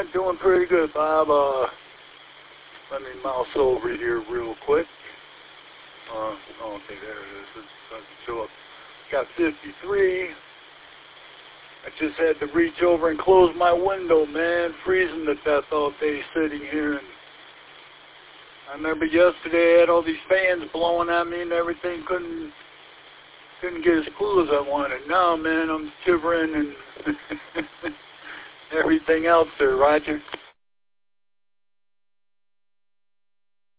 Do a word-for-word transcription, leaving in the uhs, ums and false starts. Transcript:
Yeah, doing pretty good, Bob. Uh, let me mouse over here real quick. Uh, okay, there it is. It doesn't show up. Got fifty-three. I just had to reach over and close my window, man. Freezing to death all day sitting here. And I remember yesterday I had all these fans blowing at me and everything. Couldn't couldn't get as cool as I wanted. Now, man, I'm shivering and everything else there, Roger.